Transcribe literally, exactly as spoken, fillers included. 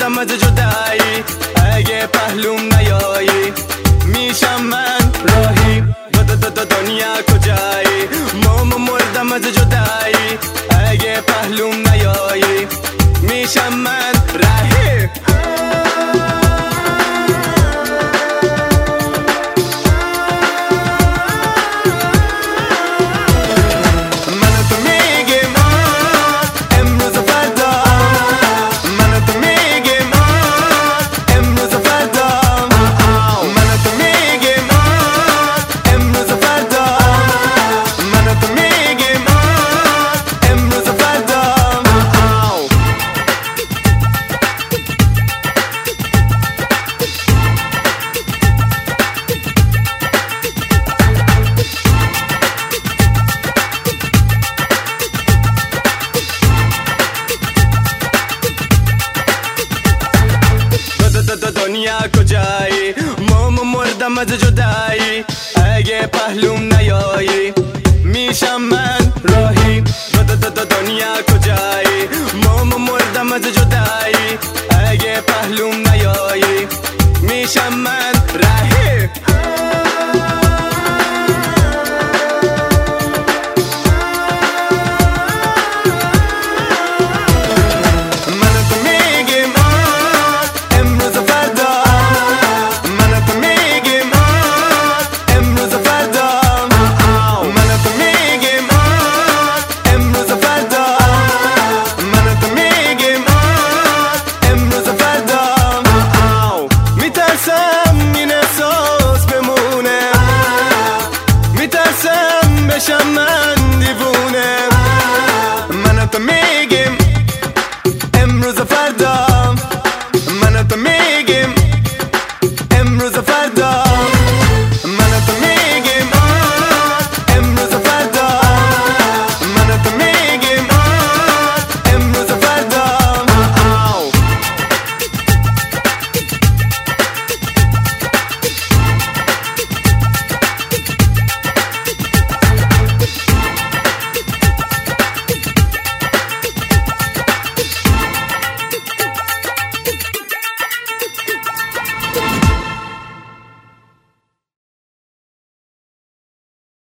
مردم از جدایی، اگه پهلوم نیایی میشم من راهی. دو دو دو دنیا کجایی؟ ماما مردم از جدایی، اگه پهلوم نیایی میشم من راهی. دنیا کجایی؟ ماما مردم از جدایی، اگه پهلوم نیایی میشم من راهی. دو دو دو دنیا کجایی؟ ماما مردم از جدایی.